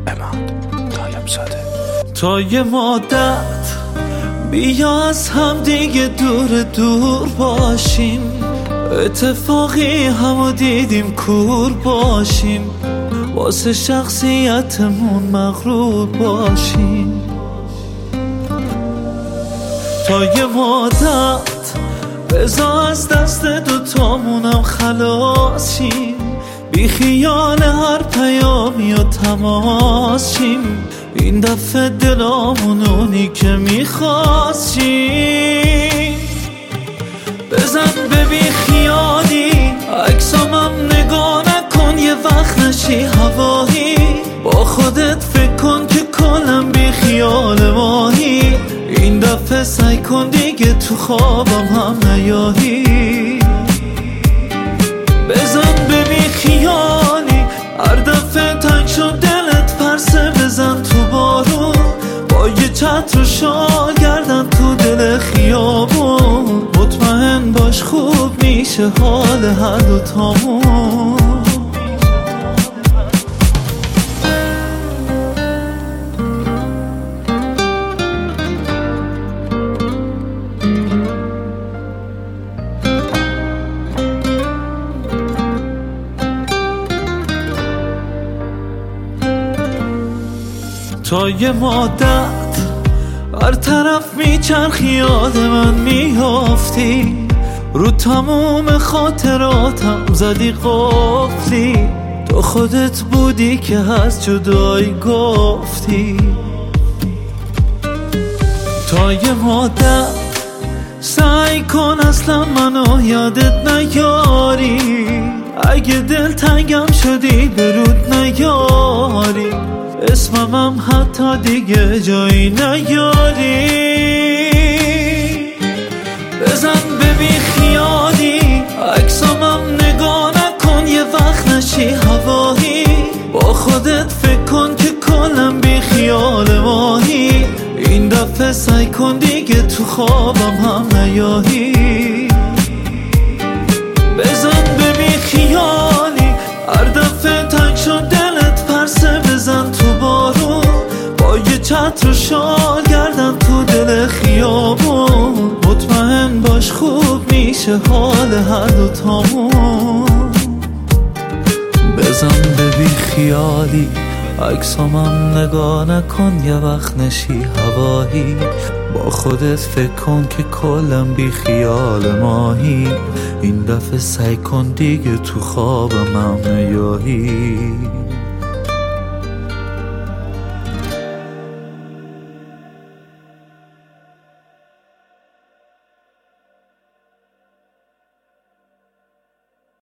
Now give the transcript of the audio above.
تا یه مدت بیا از هم دیگه دور دور باشیم، اتفاقی همو دیدیم کور باشیم، واسه شخصیتمون مغرور باشیم. تا یه مدت بذار از دست دوتامونم خلاصیم، بی خیال هر پیامی و تماس شیم، این دفعه دلامون اونی که میخواستیم. بزن به بی خیالی عکسامم نگاه نکن، یه وقت نشی هوایی، با خودت فکر کن که کلم بی خیال ماهی، این دفعه سعی کن دیگه تو خوابم هم نیایی. بزن به بی خیالی هر دفعه تنگ شد دلت پرسه، بزن تو بارون با یه چتر و شال گردن تو دل خیابون، مطمئن باش خوب میشه حال هر دوتامون. تا یه مدت هر طرف میچرخی یاد من میافتی، رو تموم خاطراتم زدی قفلی، تو خودت بودی که از جدایی گفتی. تا یه مدت سعی کن اصلا منو یادت نیاری، اگه دل تنگم شدی برود نیاری، اسممم حتی دیگه جایی نیاری. بزن به بی خیالی عکسامم نگاه نکن، یه وقت نشی هوایی، با خودت فکر کن که کلم بی خیال ماهی، این دفعه سعی کن دیگه تو خوابم هم نیایی. بزن به بی خیالی هر دفعه تنگ شد دلت پرسه، بزن تو بارون با یه چتر و شال گردن تو دل خیابون، مطمئن باش خوب میشه حال هر دوتامون. بزن به بی خیالی عکسامم نگاه نکن، یه وقت نشی هوایی، با خودت فکر کن که کلم بی خیال ماهی، این دفعه سعی کن دیگه تو خوابم هم نیایی.